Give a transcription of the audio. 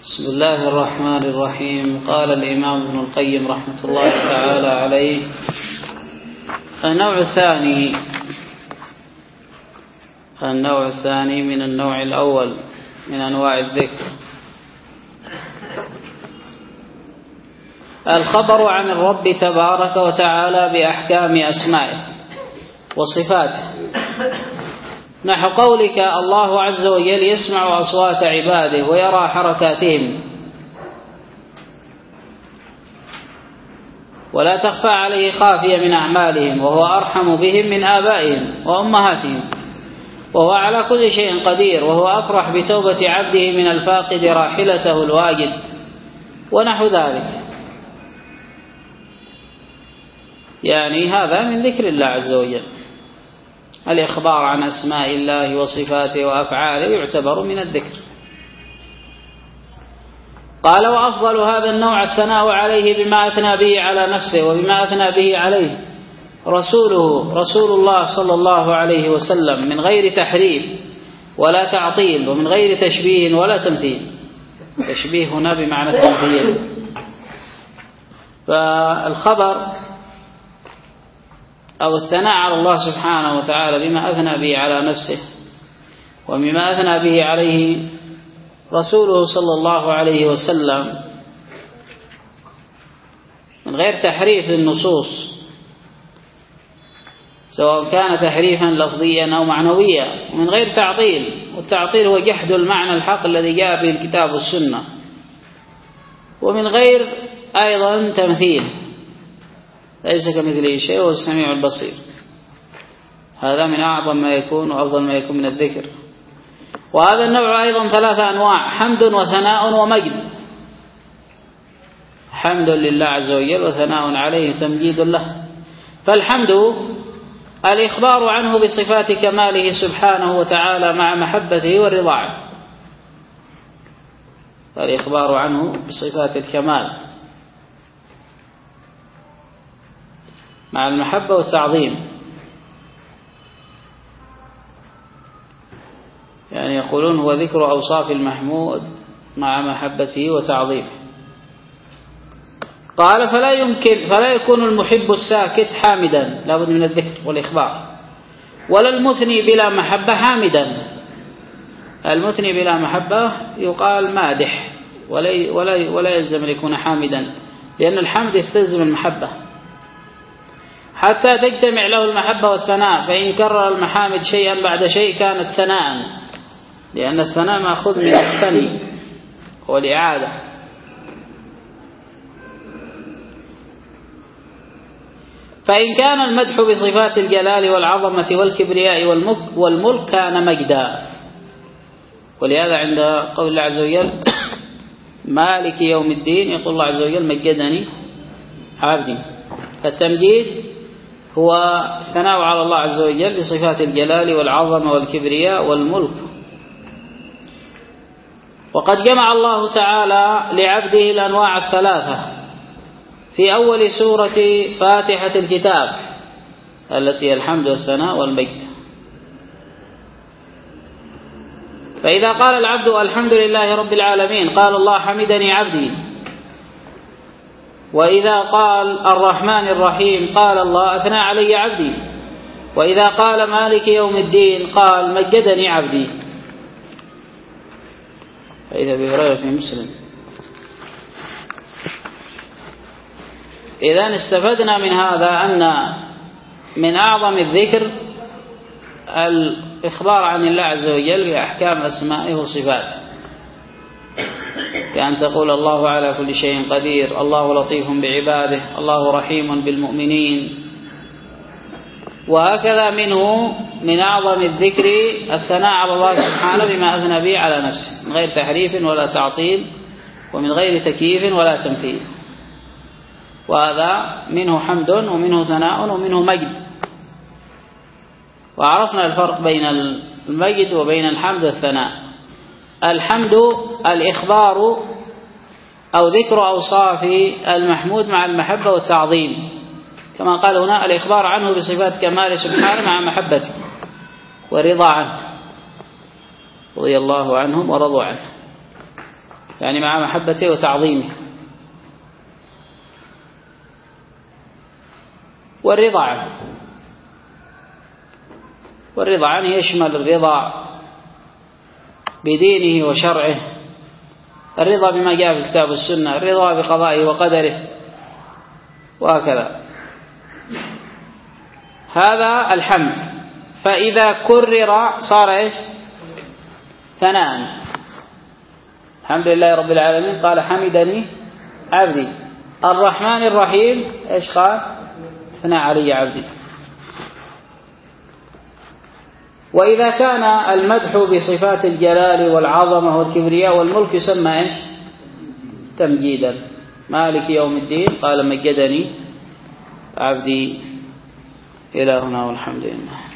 بسم الله الرحمن الرحيم. قال الإمام ابن القيم رحمة الله تعالى عليه: النوع الثاني من النوع الأول من أنواع الذكر الخبر عن الرب تبارك وتعالى بأحكام أسمائه وصفاته، نحو قولك: الله عز وجل يسمع أصوات عباده ويرى حركاتهم ولا تخفى عليه خافية من أعمالهم، وهو أرحم بهم من آبائهم وأمهاتهم، وهو على كل شيء قدير، وهو أفرح بتوبة عبده من الفاقد راحلته الواجد، ونحو ذلك. يعني هذا من ذكر الله عز وجل. الإخبار عن أسماء الله وصفاته وأفعاله يعتبر من الذكر. قال: وأفضل هذا النوع الثناء عليه بما أثنى به على نفسه وبما أثنى به عليه رسول الله صلى الله عليه وسلم، من غير تحريف ولا تعطيل، ومن غير تشبيه ولا تمثيل. تشبيه هنا بمعنى التمثيل. فالخبر أو الثناء على الله سبحانه وتعالى بما أثنى به على نفسه وبما أثنى به عليه رسوله صلى الله عليه وسلم، من غير تحريف للنصوص، سواء كان تحريفا لفظيا أو معنويا، ومن غير تعطيل. والتعطيل هو جحد المعنى الحق الذي جاء به الكتاب والسنة، ومن غير أيضا تمثيل، ليس كمثله شيء وهو السميع البصير. هذا من أعظم ما يكون وأفضل ما يكون من الذكر. وهذا النوع أيضا 3 أنواع: حمد وثناء ومجد. حمد لله عز وجل وثناء عليه تمجيد له. فالحمد الإخبار عنه بصفات كماله سبحانه وتعالى مع محبته والرضا عنه. الإخبار عنه بصفات الكمال مع المحبة والتعظيم. يعني يقولون هو ذكر أوصاف المحمود مع محبته وتعظيمه. قال: فلا يكون المحب الساكت حامدا، لا بد من الذكر والإخبار، ولا المثني بلا محبة حامدا. المثني بلا محبة يقال مادح، ولا يلزم أن يكون حامدا، لأن الحمد يستلزم المحبة حتى تجتمع له المحبة والثناء. فإن كرر المحامد شيئا بعد شيء كانت ثناء، لأن الثناء مأخوذ من الثني والإعادة. فإن كان المدح بصفات الجلال والعظمة والكبرياء والملك كان مجدا. ولهذا عند قول الله عز وجل: مالك يوم الدين، يقول الله عز وجل: مجدني عبدي. فالتمجيد هو الثناء على الله عز وجل بصفات الجلال والعظمة والكبرياء والملك. وقد جمع الله تعالى لعبده الأنواع الثلاثة في أول سورة فاتحة الكتاب، التي هي الحمد والثناء والمجد. فإذا قال العبد الحمد لله رب العالمين قال الله حمدني عبدي. وإذا قال الرحمن الرحيم قال الله أثنى علي عبدي. وإذا قال مالك يوم الدين قال مجدني عبدي. فإذا بهريرة في مسلم. إذن استفدنا من هذا أن من أعظم الذكر الإخبار عن الله عز وجل بأحكام أسمائه وصفاته، كأن تقول: الله على كل شيء قدير، الله لطيف بعباده، الله رحيم بالمؤمنين. وهكذا منه من أعظم الذكر الثناء على الله سبحانه بما أثنى به على نفسه، من غير تحريف ولا تعطيل، ومن غير تكييف ولا تمثيل. وهذا منه حمد ومنه ثناء ومنه مجد. وعرفنا الفرق بين المجد وبين الحمد والثناء. الحمد الإخبار أو ذكر أوصاف المحمود مع المحبة والتعظيم، كما قال هنا: الإخبار عنه بصفات كمال سبحانه مع محبته والرضا عنه، رضي الله عنهم ورضوا عنه. يعني مع محبته وتعظيمه. والرضا عنه يشمل الرضا بدينه وشرعه، الرضا بما جاء في الكتاب والسنة، الرضا بقضائه وقدره، وهكذا. هذا الحمد. فإذا كرر صار إيش؟ ثناء. الحمد لله رب العالمين، قال حمدني عبدي. الرحمن الرحيم إيش قال؟ ثنى علي عبدي. وإذا كان المدح بصفات الجلال والعظمة والكبرياء والملك يسمى إيش؟ تمجيدا. مالك يوم الدين قال مجدني عبدي. إلى هنا والحمد لله.